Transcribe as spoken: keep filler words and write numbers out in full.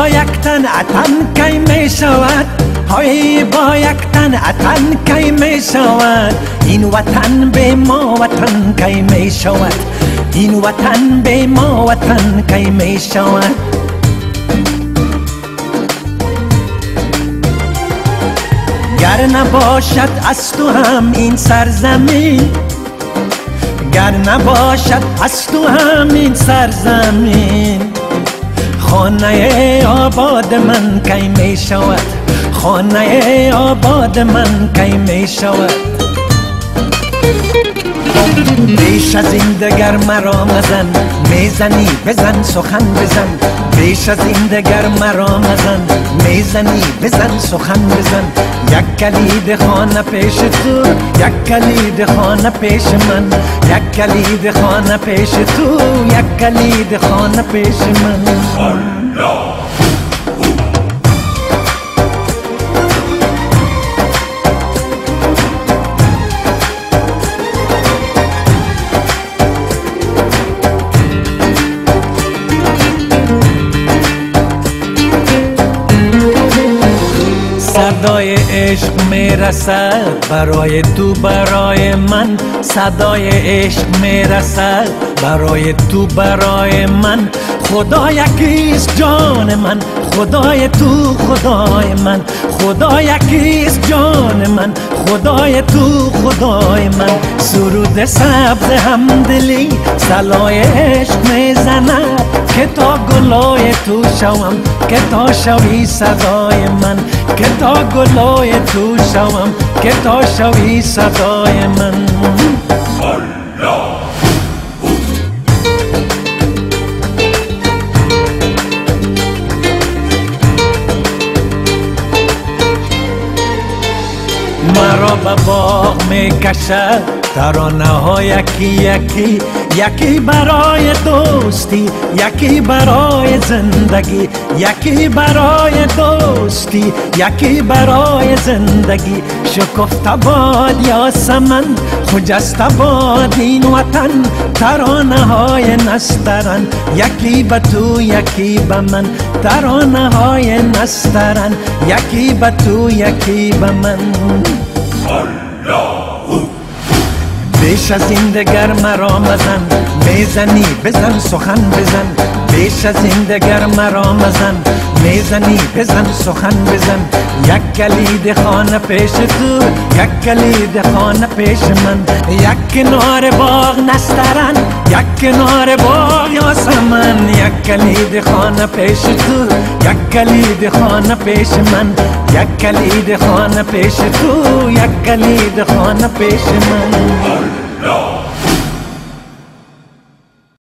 با یک تن اتن کی می شود، های با یک تن اتن کی می شود. این وطن به ما وطن کی می شود، این وطن به ما وطن کی می شود. گر نباشد از تو هم این سرزمین، گر نباشد از تو هم این سرزمین، خانه آباد من کی می شود، خانه آباد من کی می شود. بیش از این دگر مرا مزن، میزنی بزن سخن بزن. بیش از این دگر مرا مزن، میزنی بزن سخن بزن. یک کلید خانه پیش تو، یک کلید خانه پیش من، یک کلید خانه پیش تو، یک کلید خانه پیش من. صدای عشق میرسد برای تو برای من، صدای عشق میرسد برای تو برای من. خدا یکیست جان من، خدای تو خدای من، خدا یکیست جان من، خدای تو خدای من. سرود سبز همدلی صلای عشق میزند که تا گلای تو شوم، که تا شوی صدای من، که تا گلای تو شوم، که تا شوی صدای من. مرا به باغ می کشد ترانه ها یکی یکی، یکی برای دوستی، یکی برای زندگی، یکی برای دوستی، یکی برای زندگی. شکفته باد یاسمن، خجسته باد این وطن، ترانه های نسترن، یکی به تو یکی به من، ترانه های نسترن، یکی به تو یکی به من. بیش از این دگر مرا مزن، میزنی بزن سخن بزن. بیش از این دگر مرا مزن، میزنی بزن سخن بزن. یک کلید خانه پیش تو، یک کلید خانه پیش من. یک کنار باغ نسترن، یک کنار باغ یاسمن. یک کلید خانه پیش تو، یک کلید خانه پیش من، یک کلید خانه پیش تو، یک کلید خانه پیش من.